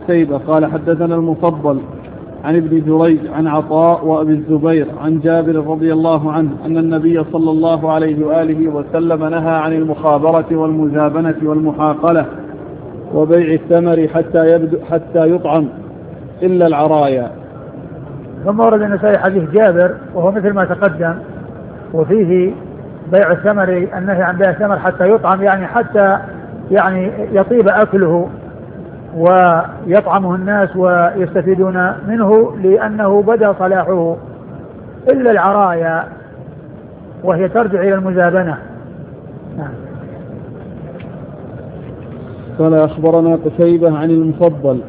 قتيبة قال حدثنا المفضل عن ابن جريج عن عطاء وأبي الزبير عن جابر رضي الله عنه أن النبي صلى الله عليه وآله وسلم نهى عن المخابرة والمزابنة والمحاقلة وبيع الثمر حتى يطعم إلا العرايا. ثم ورد النسائي حديث جابر وهو مثل ما تقدم، وفيه بيع الثمر، النهي عن بيع الثمر حتى يطعم، يعني حتى يعني يطيب أكله ويطعمه الناس ويستفيدون منه لأنه بدأ صلاحه، إلا العرايا وهي ترجع إلى المزابنة. قال أخبرنا قتيبة عن المفضل